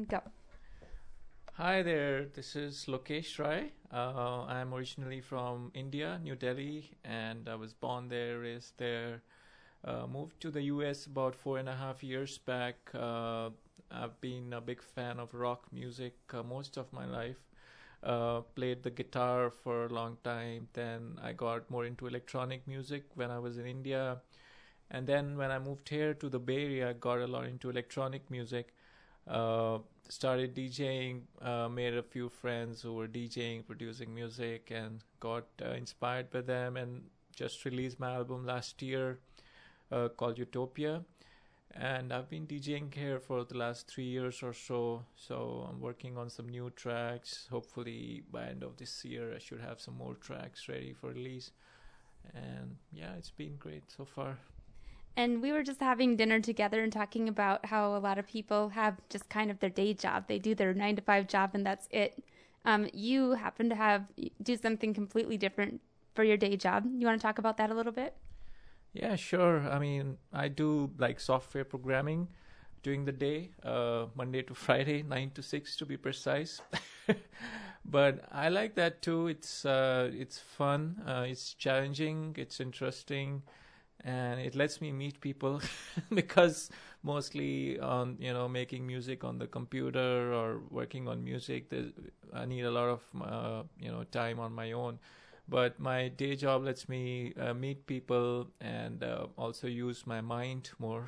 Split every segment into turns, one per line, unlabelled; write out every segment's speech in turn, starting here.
and go.
Hi there, this is Lokesh Rai. I'm originally from India, New Delhi, and I was born there, raised there. Moved to the US about 4.5 years back. I've been a big fan of rock music most of my life. Played the guitar for a long time. Then I got more into electronic music when I was in India. And then when I moved here to the Bay Area, I got a lot into electronic music. Uh, Started DJing, made a few friends who were DJing, producing music, and got inspired by them. And just released my album last year called Utopia. And I've been DJing here for the last 3 years or so. So I'm working on some new tracks. Hopefully by end of this year, I should have some more tracks ready for release. And yeah, it's been great so far.
And we were just having dinner together and talking about how a lot of people have just kind of their day job. They do their 9 to 5 job and that's it. You happen to do something completely different for your day job. You want to talk about that a little bit?
Yeah, sure. I mean, I do like software programming during the day, Monday to Friday, 9 to 6 to be precise. But I like that too. It's fun. It's challenging. It's interesting, and it lets me meet people because mostly on making music on the computer or working on music, I need a lot of time on my own. But my day job lets me meet people and also use my mind more.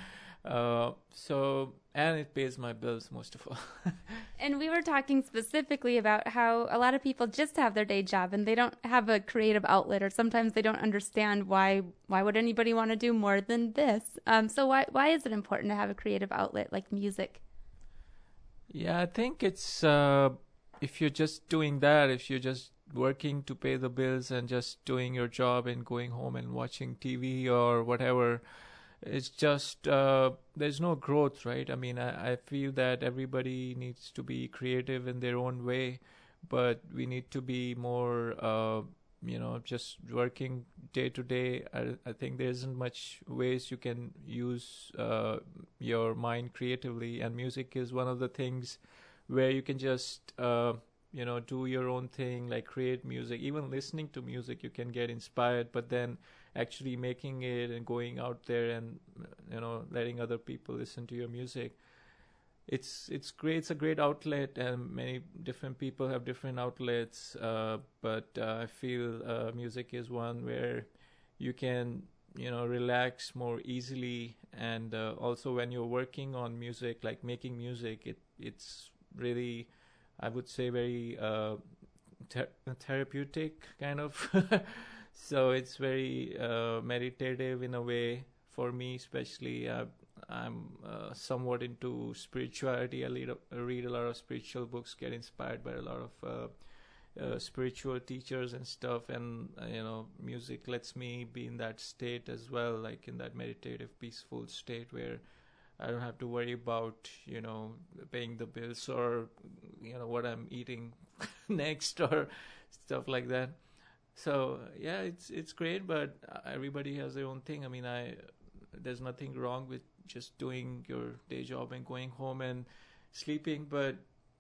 And it pays my bills most of all.
And we were talking specifically about how a lot of people just have their day job and they don't have a creative outlet, or sometimes they don't understand why would anybody want to do more than this. So why is it important to have a creative outlet like music?
Yeah, I think it's if you're just doing that, if you're just working to pay the bills and just doing your job and going home and watching TV or whatever, it's just there's no growth, right? I mean, I feel that everybody needs to be creative in their own way, but we need to be more just working day to day. I think there isn't much ways you can use your mind creatively, and music is one of the things where you can just do your own thing, like create music. Even listening to music you can get inspired, but then actually making it and going out there and letting other people listen to your music, it's great. It's a great outlet, and many different people have different outlets, but I feel music is one where you can relax more easily. And also when you're working on music, like making music, it's really, I would say, very therapeutic kind of. So it's very meditative in a way for me, especially. I'm somewhat into spirituality. I read a lot of spiritual books, get inspired by a lot of spiritual teachers and stuff, and music lets me be in that state as well, like in that meditative, peaceful state where I don't have to worry about paying the bills or what I'm eating next or stuff like that. So yeah, it's great, but everybody has their own thing. I mean, there's nothing wrong with just doing your day job and going home and sleeping, but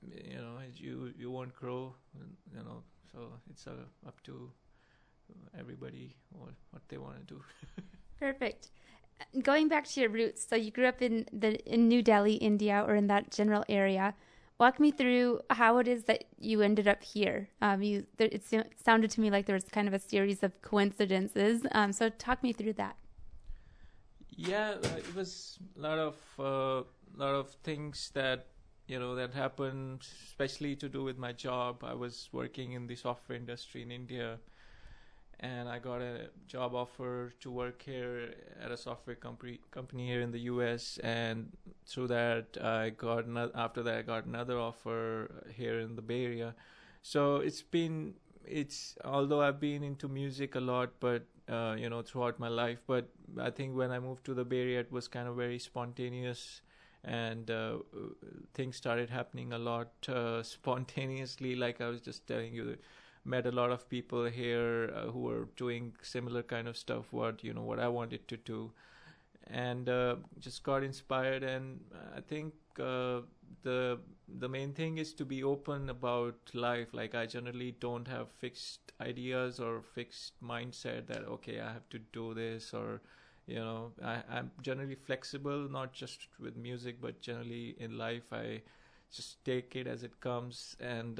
you won't grow, so it's up to everybody or what they want to do.
Perfect. Going back to your roots, so you grew up in New Delhi, India, or in that general area. Walk me through how it is that you ended up here. It sounded to me like there was kind of a series of coincidences. So talk me through that.
Yeah, it was a lot of things that that happened, especially to do with my job. I was working in the software industry in India, and I got a job offer to work here at a software company here in the US. And through that, after that I got another offer here in the Bay Area. So it's although I've been into music a lot, but throughout my life, but I think when I moved to the Bay Area, it was kind of very spontaneous, and things started happening a lot spontaneously. Like I was just telling you, met a lot of people here who were doing similar kind of stuff, what I wanted to do. and just got inspired. And I think the the main thing is to be open about life. Like, I generally don't have fixed ideas or fixed mindset that okay, I have to do this, or I'm generally flexible, not just with music but generally in life. I just take it as it comes, and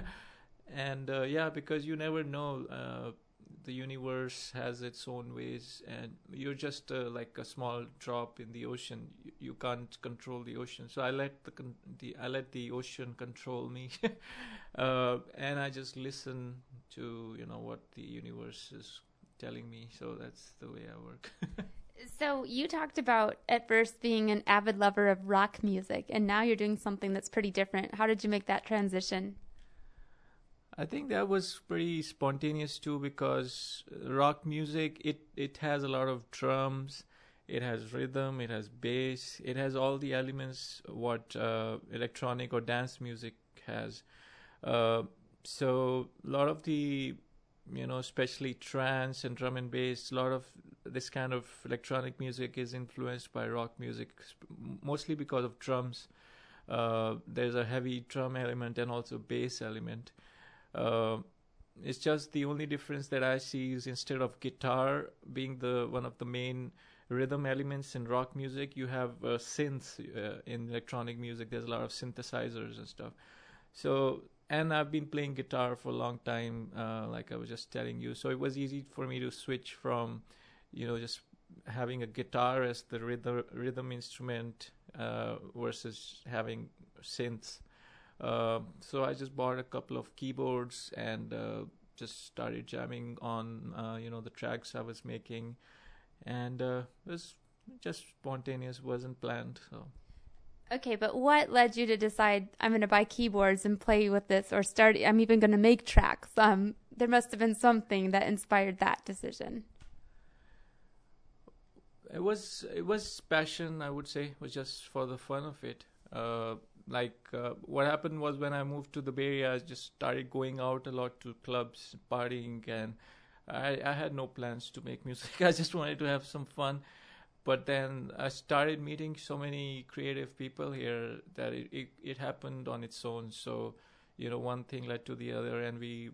yeah, because you never know. The universe has its own ways, and you're just like a small drop in the ocean. You can't control the ocean, so I let I let the ocean control me, and I just listen to what the universe is telling me. So that's the way I work.
So you talked about at first being an avid lover of rock music, and now you're doing something that's pretty different. How did you make that transition?
I think that was pretty spontaneous too, because rock music, it has a lot of drums, it has rhythm, it has bass, it has all the elements what electronic or dance music has. Uh, so a lot of the especially trance and drum and bass, a lot of this kind of electronic music is influenced by rock music, mostly because of drums. There's a heavy drum element and also bass element. Uh, it's just the only difference that I see is, instead of guitar being the one of the main rhythm elements in rock music, you have synths in electronic music. There's a lot of synthesizers and stuff. So, and I've been playing guitar for a long time, like I was just telling you. So it was easy for me to switch from, just having a guitar as the rhythm instrument versus having synths. So I just bought a couple of keyboards and just started jamming on the tracks I was making, and it was just spontaneous, wasn't planned. So.
Okay, but what led you to decide I'm going to buy keyboards and play with this, or start? I'm even going to make tracks. There must have been something that inspired that decision.
It was passion, I would say. It was just for the fun of it. What happened was, when I moved to the Bay Area, I just started going out a lot to clubs, partying, and I had no plans to make music. I just wanted to have some fun. But then I started meeting so many creative people here that it happened on its own. So, one thing led to the other, and we,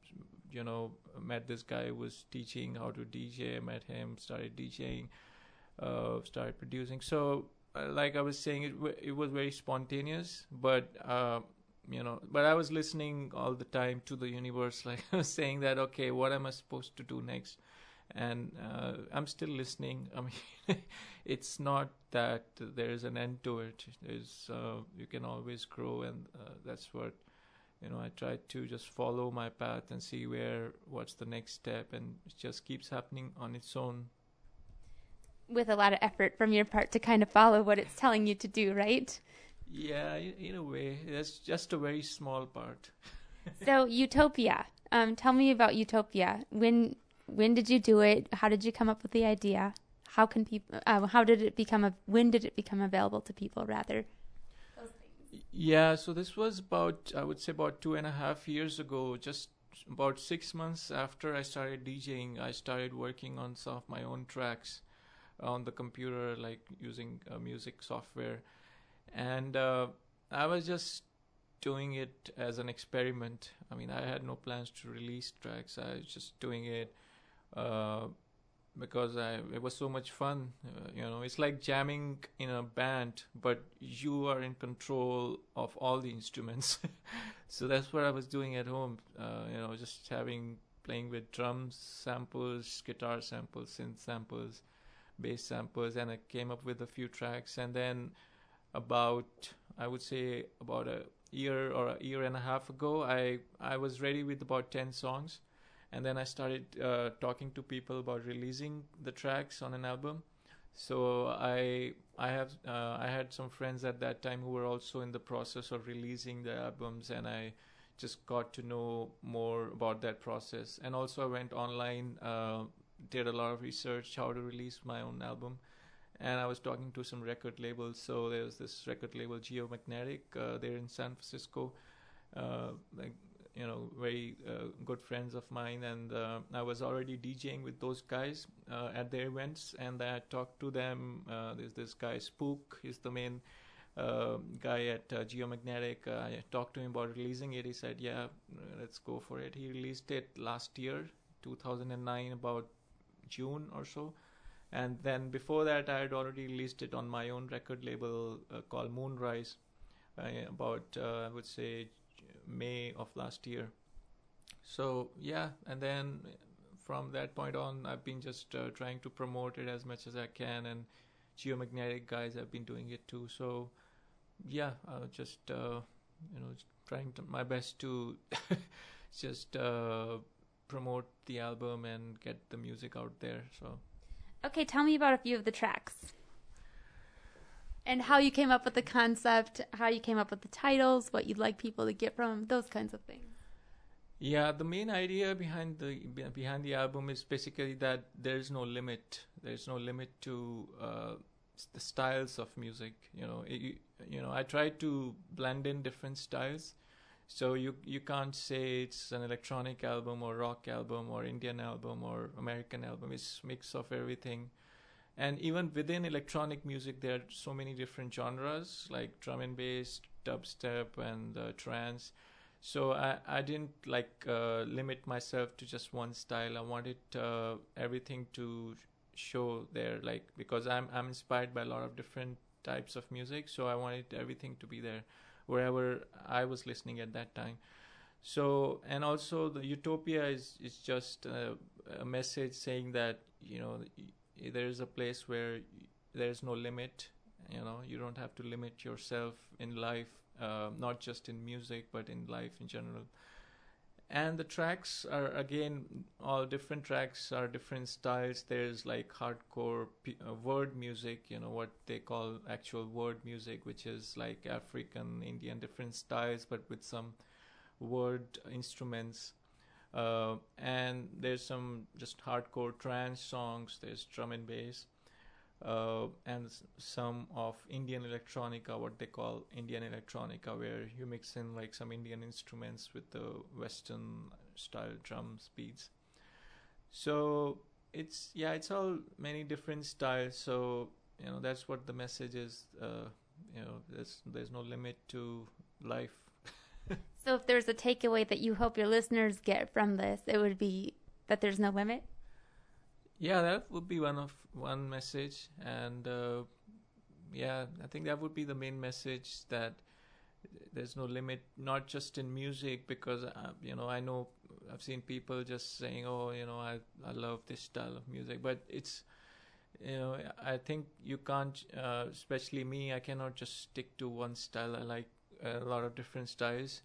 met this guy who was teaching how to DJ. I met him, started DJing, started producing. So, like I was saying, it was very spontaneous, but but I was listening all the time to the universe. Like, I was saying that, okay, what am I supposed to do next? And I'm still listening. I mean, it's not that there is an end to it. There's you can always grow, and that's what I try to just follow my path and see what's the next step, and it just keeps happening on its own.
With a lot of effort from your part to kind of follow what it's telling you to do, right?
Yeah, in a way, that's just a very small part.
So Utopia, tell me about Utopia. When did you do it? How did you come up with the idea? How can people? How did it become? When did it become available to people? Rather, those things.
Yeah, so this was I would say about 2.5 years ago. Just about 6 months after I started DJing, I started working on some of my own tracks on the computer, like using music software, and I was just doing it as an experiment. I mean, I had no plans to release tracks. I was just doing it uh, because it was so much fun. It's like jamming in a band, but you are in control of all the instruments. So that's what I was doing at home. Just playing with drums samples, guitar samples, synth samples, bass samples, and I came up with a few tracks. And then I would say about a year or a year and a half ago, I was ready with about 10 songs, and then I started talking to people about releasing the tracks on an album. So I had some friends at that time who were also in the process of releasing the albums, and I just got to know more about that process. And also I went online, did a lot of research how to release my own album, and I was talking to some record labels. So there was this record label, Geomagnetic, there in San Francisco. Like very good friends of mine, and I was already DJing with those guys at their events, and I talked to them. There's this guy Spook, he's the main guy at Geomagnetic. I talked to him about releasing it. He said, "Yeah, let's go for it." He released it last year, 2009, about June or so. And then before that, I had already released it on my own record label called Moonrise about, I would say, May of last year. So, yeah, and then from that point on, I've been just trying to promote it as much as I can, and Geomagnetic guys have been doing it too. So, yeah, just, trying my best to just promote the album and get the music out there. So,
okay, tell me about a few of the tracks and how you came up with the concept, how you came up with the titles, what you'd like people to get from those kinds of things.
yeah, the main idea behind the album is basically that there's no limit. There's no limit to the styles of music. I try to blend in different styles. So you can't say it's an electronic album or rock album or Indian album or American album. It's a mix of everything. And even within electronic music, there are so many different genres like drum and bass, dubstep, and trance. So I didn't limit myself to just one style. I wanted everything to show there, like, because I'm inspired by a lot of different types of music. So I wanted everything to be there wherever I was listening at that time. So, and also the Utopia is just a message saying that, there is a place where there's no limit. You don't have to limit yourself in life, not just in music, but in life in general. And the tracks are, again, all different tracks are different styles. There's like hardcore word music, what they call actual word music, which is like African, Indian, different styles, but with some word instruments. And there's some just hardcore trance songs. There's drum and bass. And some of Indian electronica, what they call Indian electronica, where you mix in like some Indian instruments with the Western style drum beats. So it's all many different styles. So that's what the message is. There's no limit to life.
So if there's a takeaway that you hope your listeners get from this, it would be that there's no limit?
Yeah, that would be one message, and I think that would be the main message, that there's no limit, not just in music, because I know I've seen people just saying, "Oh, I love this style of music," but it's I think you can't, especially me, I cannot just stick to one style. I like a lot of different styles.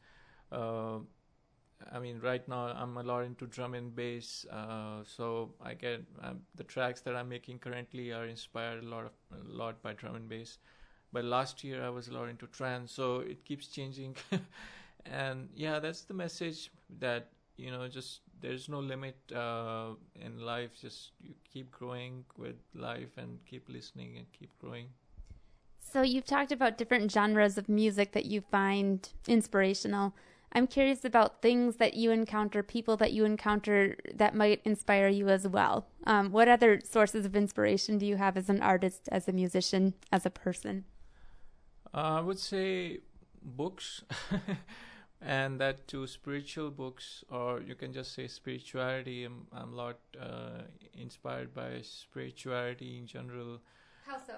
Right now I'm a lot into drum and bass, so I get the tracks that I'm making currently are inspired a lot by drum and bass. But last year I was a lot into trance, so it keeps changing. And yeah, that's the message, that just there's no limit in life. Just you keep growing with life and keep listening and keep growing.
So you've talked about different genres of music that you find inspirational. I'm curious about things that you encounter, people that you encounter that might inspire you as well. What other sources of inspiration do you have as an artist, as a musician, as a person?
I would say books, and that too, spiritual books, or you can just say spirituality. I'm a lot inspired by spirituality in general.
How so?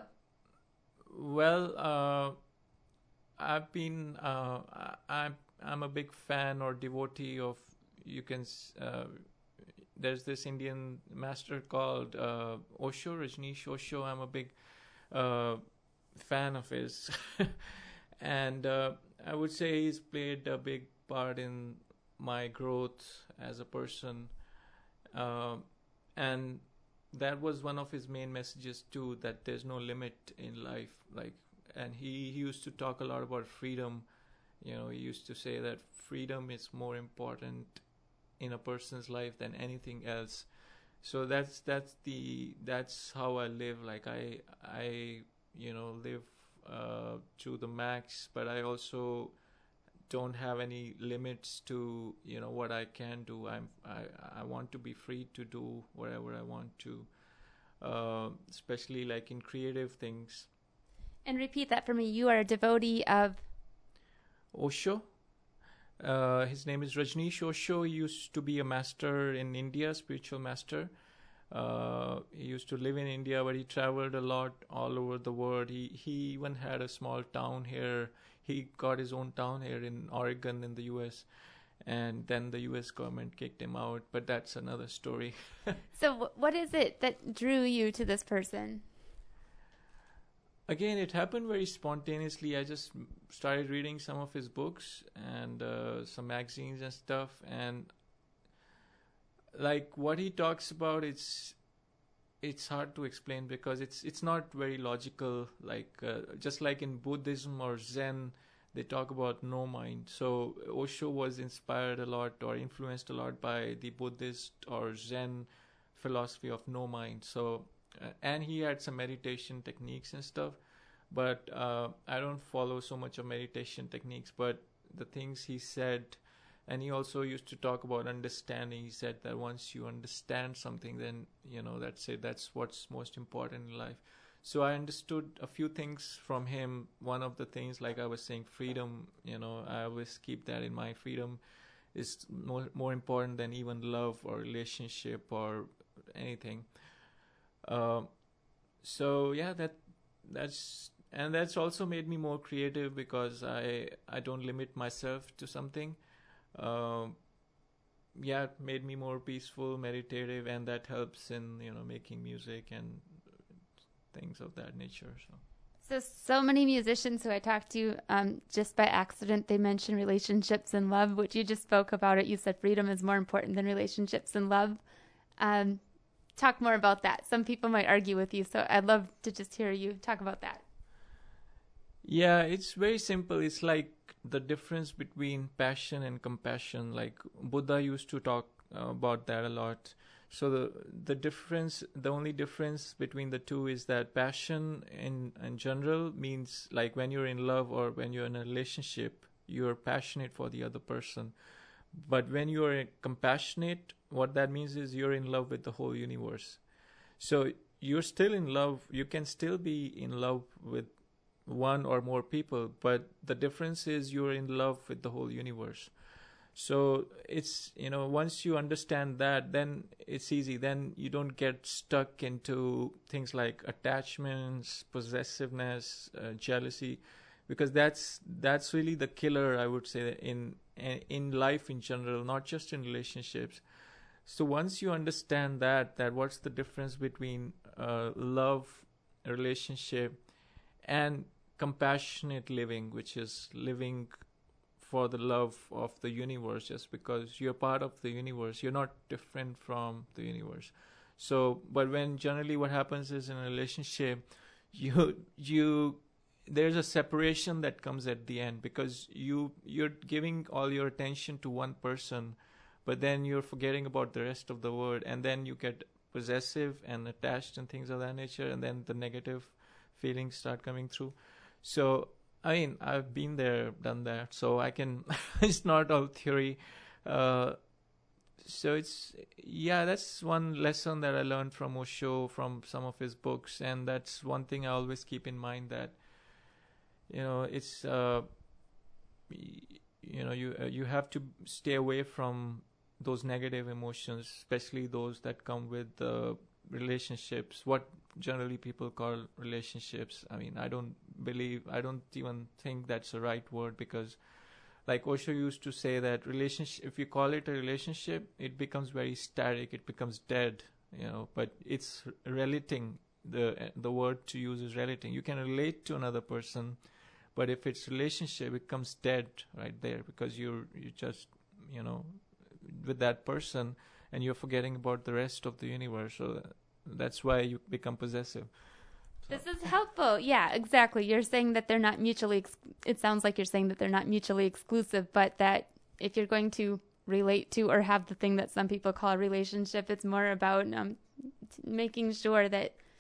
Well, I'm a big fan or devotee of, there's this Indian master called Osho, Rajneesh Osho. I'm a big fan of his. And I would say he's played a big part in my growth as a person. And that was one of his main messages too, that there's no limit in life. And he used to talk a lot about freedom. He used to say that freedom is more important in a person's life than anything else. So that's how I live. Like I live to the max, but I also don't have any limits to what I can do. I want to be free to do whatever I want to, especially like in creative things.
And repeat that for me. You are a devotee of
Osho. His name is Rajneesh Osho. He used to be a master in India, spiritual master. He used to live in India, but he traveled a lot all over the world. He even had a small town here. He got his own town here in Oregon in the U.S. And then the U.S. government kicked him out. But that's another story.
So what is it that drew you to this person?
Again, it happened very spontaneously. I just started reading some of his books and some magazines and stuff. And like what he talks about, it's hard to explain because it's not very logical. Like just like in Buddhism or Zen, they talk about no mind. So Osho was inspired a lot or influenced a lot by the Buddhist or Zen philosophy of no mind. So and he had some meditation techniques and stuff, but I don't follow so much of meditation techniques. But the things he said, and he also used to talk about understanding. He said that once you understand something, then that's it. That's what's most important in life. So I understood a few things from him. One of the things, like I was saying, freedom. I always keep that in mind. Freedom is more important than even love or relationship or anything. So yeah, that's also made me more creative because I don't limit myself to something. It made me more peaceful, meditative, and that helps in making music and things of that nature.
So many musicians who I talked to, just by accident, they mention relationships and love, which you just spoke about it. You said freedom is more important than relationships and love. Talk more about that. Some people might argue with you, so I'd love to just hear you talk about that.
Yeah, it's very simple. It's like the difference between passion and compassion. Like Buddha used to talk about that a lot. So the only difference between the two is that passion in general means like when you're in love or when you're in a relationship, you're passionate for the other person. But when you're compassionate, what that means is you're in love with the whole universe. So you're still in love. You can still be in love with one or more people, but the difference is you're in love with the whole universe. So it's, once you understand that, then it's easy. Then you don't get stuck into things like attachments, possessiveness, jealousy, because that's really the killer, I would say, in life in general, not just in relationships. So once you understand that what's the difference between love, relationship, and compassionate living, which is living for the love of the universe, just because you're part of the universe, you're not different from the universe. So, but when generally what happens is in a relationship, there's a separation that comes at the end because you're giving all your attention to one person, but then you're forgetting about the rest of the world, and then you get possessive and attached and things of that nature, and then the negative feelings start coming through. So I mean, I've been there, done that, so I can. It's not all theory. So that's one lesson that I learned from Osho, from some of his books, and that's one thing I always keep in mind, that it's you have to stay away from those negative emotions, especially those that come with relationships, what generally people call relationships. I mean, I don't even think that's the right word, because like Osho used to say that relationship, if you call it a relationship, it becomes very static, it becomes dead, but it's relating. The word to use is relating. You can relate to another person, but if it's relationship, it becomes dead right there, because you just with that person, and you're forgetting about the rest of the universe. So that's why you become possessive.
This is helpful. Yeah, exactly. You're saying that they're not mutually, it sounds like you're saying that they're not mutually exclusive, but that if you're going to relate to or have the thing that some people call a relationship, it's more about making sure that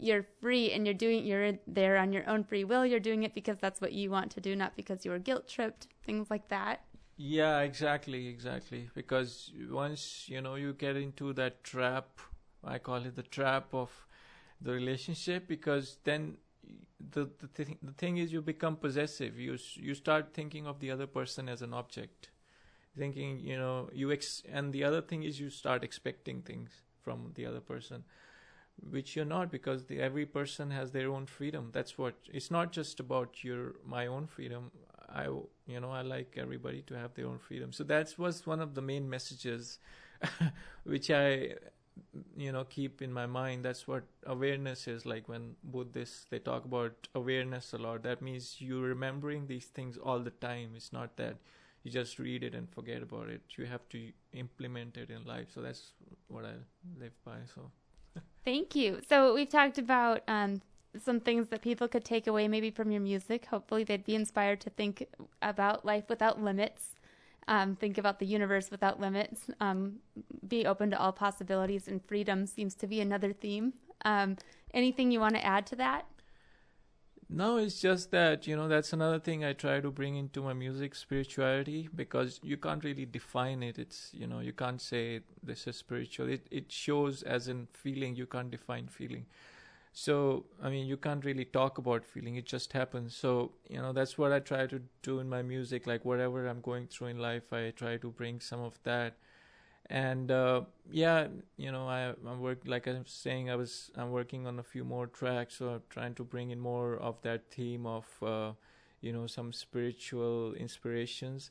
you're free and you're there on your own free will. You're doing it because that's what you want to do, not because you were guilt tripped, things like that.
Yeah, exactly. Because once, you get into that trap, I call it the trap of the relationship, because then the thing is, you become possessive. You start thinking of the other person as an object, thinking, and the other thing is, you start expecting things from the other person, which you're not, because every person has their own freedom. That's what, it's not just about my own freedom. I like everybody to have their own freedom. So that was one of the main messages which I keep in my mind. That's what awareness is. Like when Buddhists, they talk about awareness a lot. That means you're remembering these things all the time. It's not that you just read it and forget about it. You have to implement it in life. So that's what I live by. So
thank you. So we've talked about some things that people could take away maybe from your music. Hopefully they'd be inspired to think about life without limits, think about the universe without limits, be open to all possibilities, and freedom seems to be another theme. Anything you want to add to that?
No, it's just that, that's another thing I try to bring into my music, spirituality, because you can't really define it. It's, you can't say this is spiritual. It shows as in feeling. You can't define feeling. So, you can't really talk about feeling. It just happens. So, that's what I try to do in my music. Like whatever I'm going through in life, I try to bring some of that. And I'm like I was saying, I'm working on a few more tracks, so I'm trying to bring in more of that theme of some spiritual inspirations,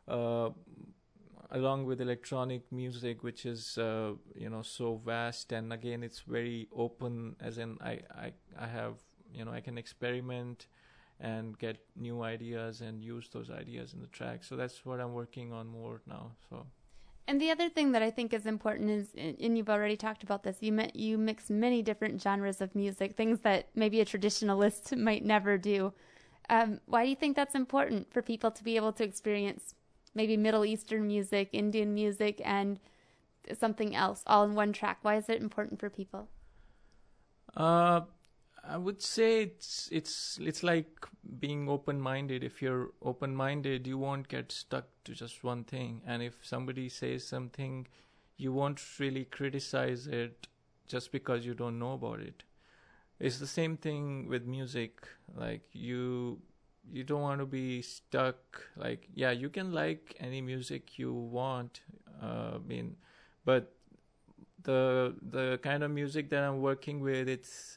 along with electronic music, which is so vast, and again it's very open, as in I have, I can experiment and get new ideas and use those ideas in the track. So that's what I'm working on more now. So.
And the other thing that I think is important is, and you've already talked about this, you mix many different genres of music, things that maybe a traditionalist might never do. Why do you think that's important for people to be able to experience maybe Middle Eastern music, Indian music, and something else all in one track? Why is it important for people?
I would say it's like being open-minded. If you're open-minded, you won't get stuck to just one thing. And if somebody says something, you won't really criticize it just because you don't know about it. It's the same thing with music. Like you don't want to be stuck. Like, yeah, you can like any music you want. But the kind of music that I'm working with, it's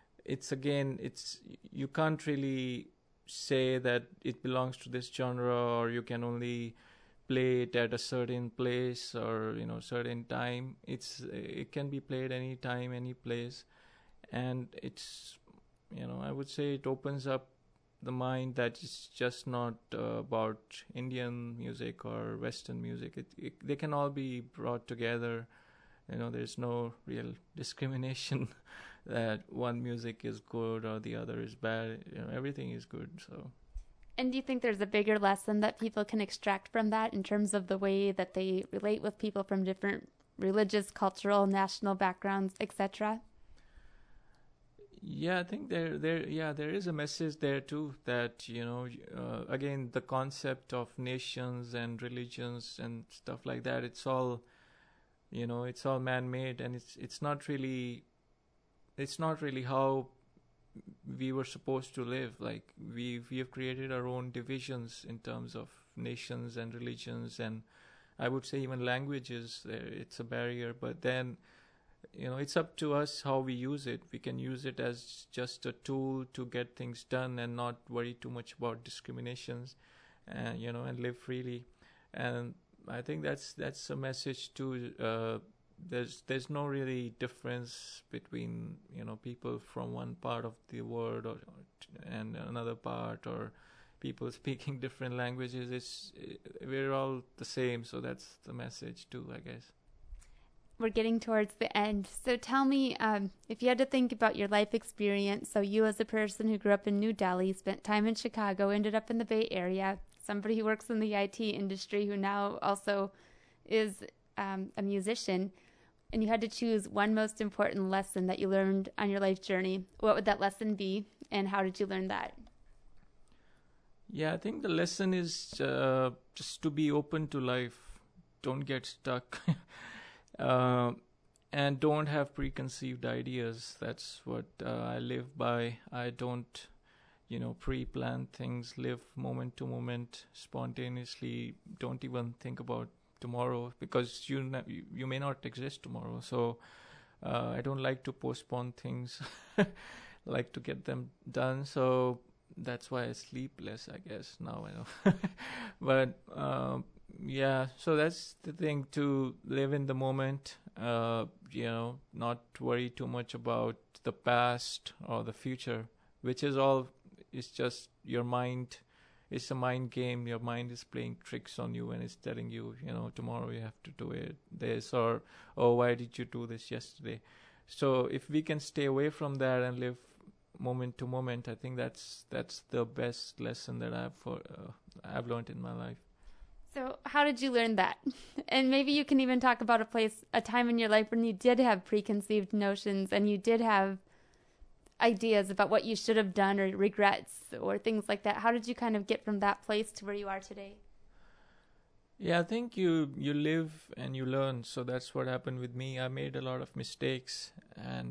you can't really say that it belongs to this genre, or you can only play it at a certain place or certain time. It can be played any time, any place, and it's I would say it opens up the mind that it's just not about Indian music or Western music. They can all be brought together. There's no real discrimination that one music is good or the other is bad. Everything is good. So.
And do you think there's a bigger lesson that people can extract from that in terms of the way that they relate with people from different religious, cultural, national backgrounds, etc.?
Yeah, I think there is a message there too, that again, the concept of nations and religions and stuff like that, it's all it's all man-made, and it's not really how we were supposed to live. Like we have created our own divisions in terms of nations and religions, and I would say even languages. It's a barrier, but then it's up to us how we use it. We can use it as just a tool to get things done and not worry too much about discriminations, and and live freely. And I think that's a message too. There's no really difference between people from one part of the world and another part, or people speaking different languages. We're all the same. So that's the message too, I guess.
We're getting towards the end. So tell me, if you had to think about your life experience, so you as a person who grew up in New Delhi, spent time in Chicago, ended up in the Bay Area, somebody who works in the IT industry who now also is a musician, and you had to choose one most important lesson that you learned on your life journey, what would that lesson be, and how did you learn that?
Yeah, I think the lesson is just to be open to life. Don't get stuck. uh, and don't have preconceived ideas. That's what I live by. I don't, pre-plan things. Live moment to moment, spontaneously. Don't even think about tomorrow because you may not exist tomorrow. So I don't like to postpone things. Like to get them done. So that's why I sleep less, I guess. Now I know. But yeah, so that's the thing, to live in the moment. Not worry too much about the past or the future, which is all. It's just your mind. It's a mind game. Your mind is playing tricks on you and it's telling you, tomorrow you have to do this, or oh, why did you do this yesterday? So if we can stay away from that and live moment to moment, I think that's the best lesson that I've learned in my life.
So how did you learn that? And maybe you can even talk about a time in your life when you did have preconceived notions and you did have ideas about what you should have done, or regrets or things like that. How did you kind of get from that place to where you are today?
Yeah, I think you live and you learn. So that's what happened with me. I made a lot of mistakes, and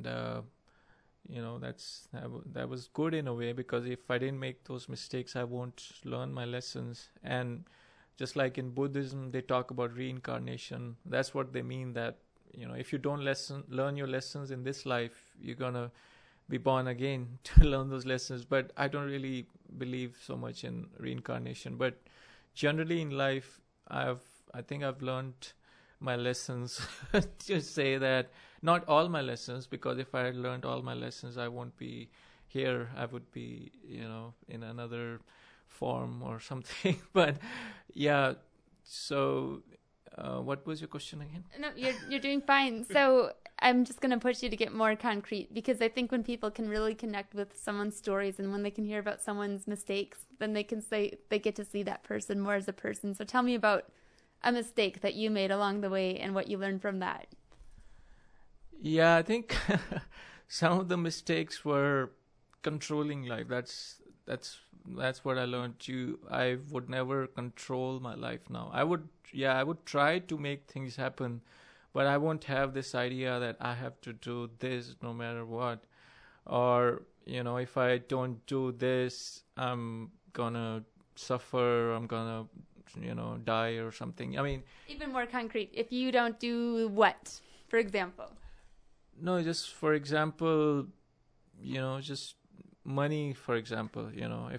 that was good in a way, because if I didn't make those mistakes, I won't learn my lessons. And just like in Buddhism, they talk about reincarnation. That's what they mean, that if you don't learn your lessons in this life, you're gonna be born again to learn those lessons. But I don't really believe so much in reincarnation. But generally in life, I think I've learned my lessons. To say that, not all my lessons, because if I had learned all my lessons, I won't be here. I would be, in another form or something. But yeah, so what was your question again?
No, you're doing fine. So I'm just going to push you to get more concrete, because I think when people can really connect with someone's stories and when they can hear about someone's mistakes, then they can say they get to see that person more as a person. So tell me about a mistake that you made along the way and what you learned from that.
Yeah, I think some of the mistakes were controlling life. That's what I learned. I would never control my life now. I would try to make things happen, but I won't have this idea that I have to do this no matter what. Or, if I don't do this, I'm gonna suffer, I'm gonna, die or something. I mean,
even more concrete, if you don't do what, for example?
No, just for example, just money, for example.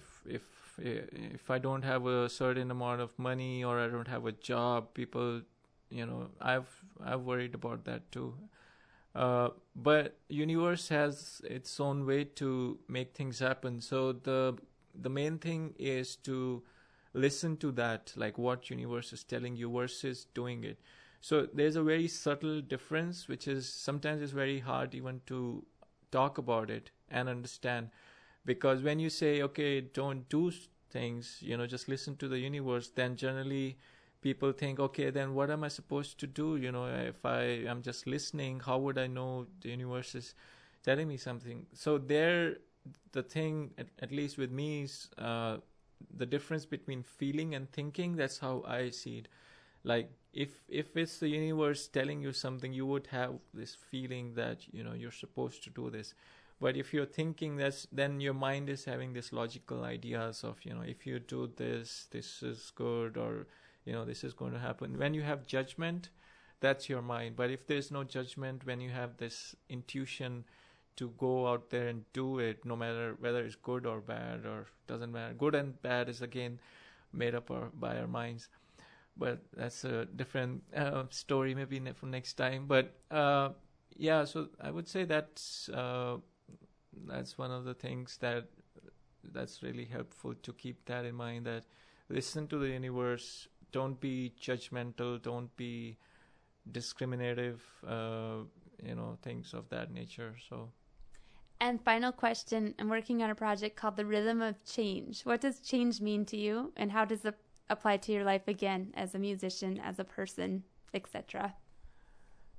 If I don't have a certain amount of money, or I don't have a job, people, I've worried about that too. But universe has its own way to make things happen. So the main thing is to listen to that, like what universe is telling you versus doing it. So there's a very subtle difference, which is sometimes it's very hard even to talk about it and understand. Because when you say, okay, don't do things, just listen to the universe, then generally people think, okay, then what am I supposed to do? If I am just listening, how would I know the universe is telling me something? So the thing, at least with me, is the difference between feeling and thinking. That's how I see it. Like if it's the universe telling you something, you would have this feeling that you're supposed to do this. But if you're thinking, then your mind is having this logical ideas of if you do this is good, or this is going to happen. When you have judgment, that's your mind. But if there's no judgment, when you have this intuition to go out there and do it, no matter whether it's good or bad, or doesn't matter. Good and bad is again made up by our minds. But that's a different story, maybe for next time. But yeah, so I would say that's one of the things that's really helpful, to keep that in mind, that listen to the universe, don't be judgmental, don't be discriminative, things of that nature. So.
And final question, I'm working on a project called The Rhythm of Change. What does change mean to you, and how does it apply to your life again as a musician, as a person, etc.?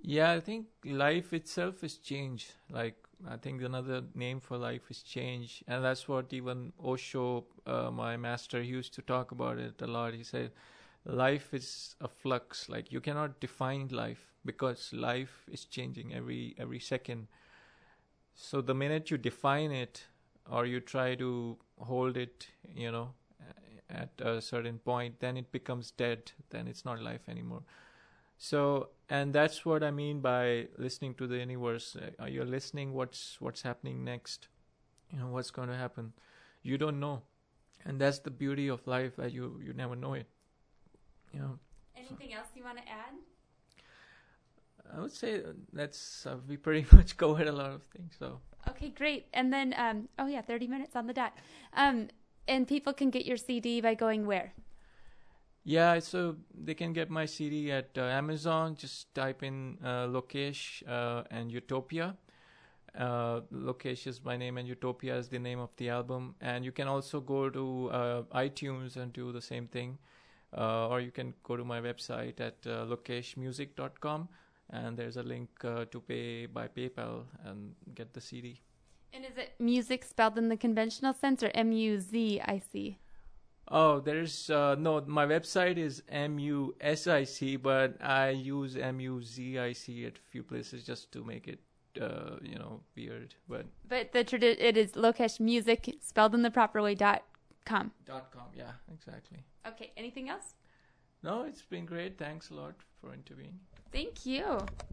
Yeah, I think life itself is change. Like, I think another name for life is change. And that's what even Osho, my master, he used to talk about it a lot. He said, life is a flux. Like, you cannot define life because life is changing every second. So the minute you define it or you try to hold it, at a certain point, then it becomes dead. Then it's not life anymore. So, and that's what I mean by listening to the universe. Are you listening? What's happening next? What's going to happen? You don't know, and that's the beauty of life. That you never know it.
Anything else you want to add?
I would say that's we pretty much covered a lot of things. So
okay, great. And then 30 minutes on the dot. And people can get your CD by going where?
yeah, so they can get my CD at Amazon. Just type in Lokesh and Utopia. Lokesh is my name and Utopia is the name of the album. And you can also go to iTunes and do the same thing. Or you can go to my website at lokeshmusic.com. And there's a link to pay by PayPal and get the CD.
And is it music spelled in the conventional sense or MUZIC?
Oh, there's no. My website is MUSIC, but I use MUZIC at a few places just to make it, weird. But
it is Lokesh Music spelled in the proper way .com.
.com, yeah, exactly.
Okay. Anything else?
No, it's been great. Thanks a lot for intervening.
Thank you.